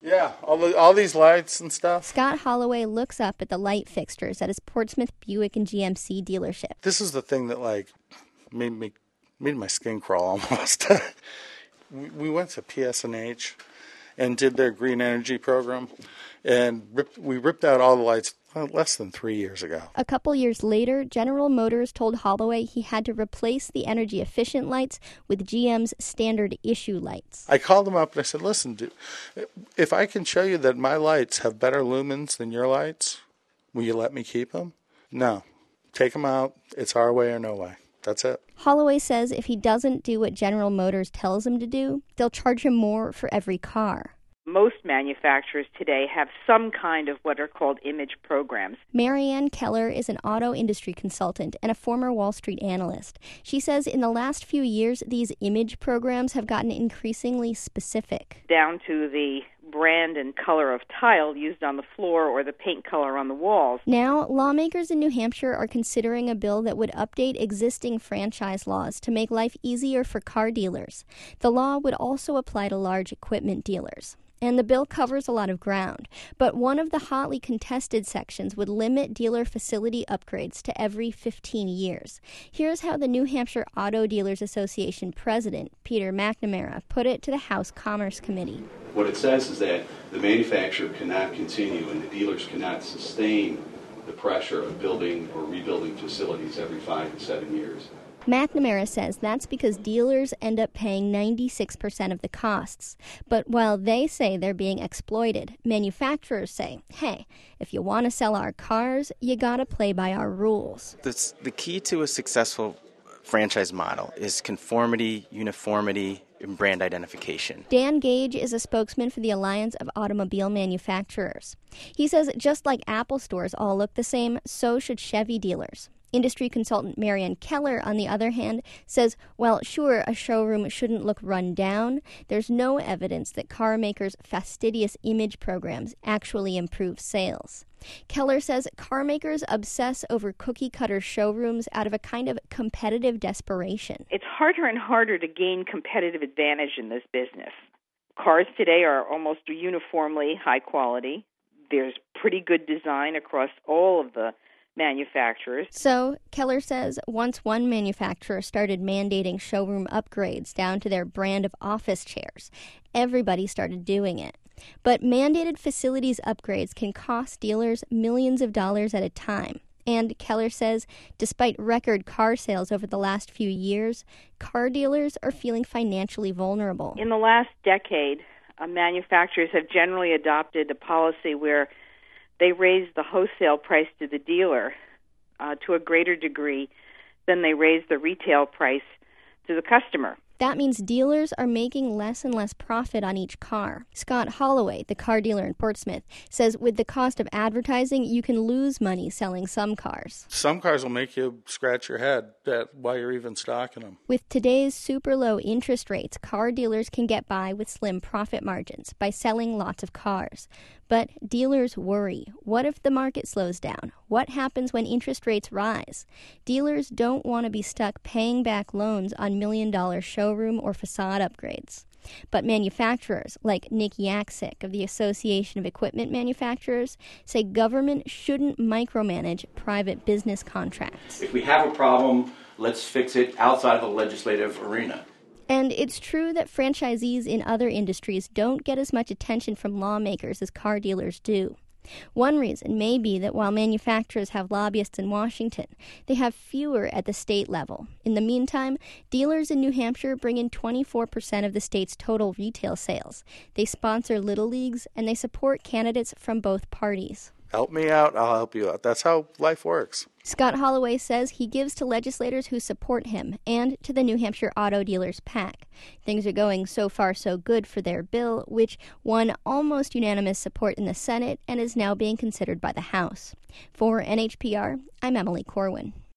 Yeah, all these lights and stuff. Scott Holloway looks up at the light fixtures at his Portsmouth Buick and GMC dealership. This is the thing that made my skin crawl almost. We went to PSNH and did their green energy program, and we ripped out all the lights less than 3 years ago. A couple years later, General Motors told Holloway he had to replace the energy-efficient lights with GM's standard issue lights. I called him up and I said, listen, dude, if I can show you that my lights have better lumens than your lights, will you let me keep them? No. Take them out. It's our way or no way. That's it. Holloway says if he doesn't do what General Motors tells him to do, they'll charge him more for every car. Most manufacturers today have some kind of what are called image programs. Marianne Keller is an auto industry consultant and a former Wall Street analyst. She says in the last few years, these image programs have gotten increasingly specific. Down to the brand and color of tile used on the floor or the paint color on the walls. Now, lawmakers in New Hampshire are considering a bill that would update existing franchise laws to make life easier for car dealers. The law would also apply to large equipment dealers. And the bill covers a lot of ground. But one of the hotly contested sections would limit dealer facility upgrades to every 15 years. Here's how the New Hampshire Auto Dealers Association president, Peter McNamara, put it to the House Commerce Committee. What it says is that the manufacturer cannot continue and the dealers cannot sustain the pressure of building or rebuilding facilities every 5 to 7 years. McNamara says that's because dealers end up paying 96% of the costs. But while they say they're being exploited, manufacturers say, hey, if you want to sell our cars, you gotta play by our rules. The key to a successful franchise model is conformity, uniformity, and brand identification. Dan Gage is a spokesman for the Alliance of Automobile Manufacturers. He says just like Apple stores all look the same, so should Chevy dealers. Industry consultant Marianne Keller, on the other hand, says, well, sure, a showroom shouldn't look run down. There's no evidence that car makers' fastidious image programs actually improve sales. Keller says car makers obsess over cookie-cutter showrooms out of a kind of competitive desperation. It's harder and harder to gain competitive advantage in this business. Cars today are almost uniformly high quality. There's pretty good design across all of the manufacturers. So, Keller says once one manufacturer started mandating showroom upgrades down to their brand of office chairs, everybody started doing it. But mandated facilities upgrades can cost dealers millions of dollars at a time. And Keller says, despite record car sales over the last few years, car dealers are feeling financially vulnerable. In the last decade, manufacturers have generally adopted a policy where they raise the wholesale price to the dealer to a greater degree than they raise the retail price to the customer. That means dealers are making less and less profit on each car. Scott Holloway, the car dealer in Portsmouth, says with the cost of advertising, you can lose money selling some cars. Some cars will make you scratch your head while you're even stocking them. With today's super low interest rates, car dealers can get by with slim profit margins by selling lots of cars. But dealers worry. What if the market slows down? What happens when interest rates rise? Dealers don't want to be stuck paying back loans on million-dollar showroom or facade upgrades. But manufacturers, like Nick Yaksick of the Association of Equipment Manufacturers, say government shouldn't micromanage private business contracts. If we have a problem, let's fix it outside of the legislative arena. And it's true that franchisees in other industries don't get as much attention from lawmakers as car dealers do. One reason may be that while manufacturers have lobbyists in Washington, they have fewer at the state level. In the meantime, dealers in New Hampshire bring in 24% of the state's total retail sales. They sponsor little leagues, and they support candidates from both parties. Help me out, I'll help you out. That's how life works. Scott Holloway says he gives to legislators who support him and to the New Hampshire Auto Dealers PAC. Things are going so far so good for their bill, which won almost unanimous support in the Senate and is now being considered by the House. For NHPR, I'm Emily Corwin.